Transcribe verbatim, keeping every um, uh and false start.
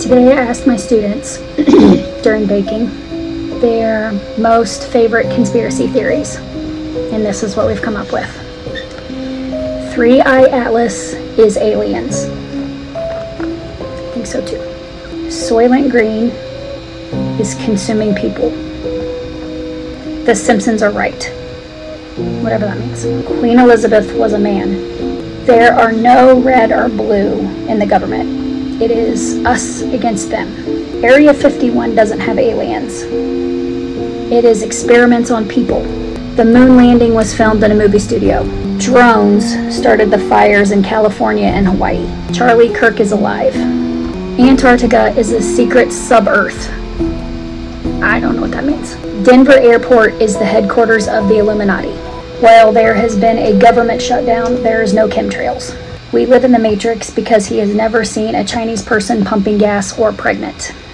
Today I asked my students during baking their most favorite conspiracy theories, and this is what we've come up with. Three-Eye Atlas is aliens. I think so too. Soylent Green is consuming people. The Simpsons are right. Whatever that means. Queen Elizabeth was a man. There are no red or blue in the government. It is us against them. Area fifty-one doesn't have aliens. It is experiments on people. The moon landing was filmed in a movie studio. Drones started the fires in California and Hawaii. Charlie Kirk is alive. Antarctica is a secret sub-Earth. I don't know what that means. Denver Airport is the headquarters of the Illuminati. While there has been a government shutdown, there is no chemtrails. We live in the Matrix because he has never seen a Chinese person pumping gas or pregnant.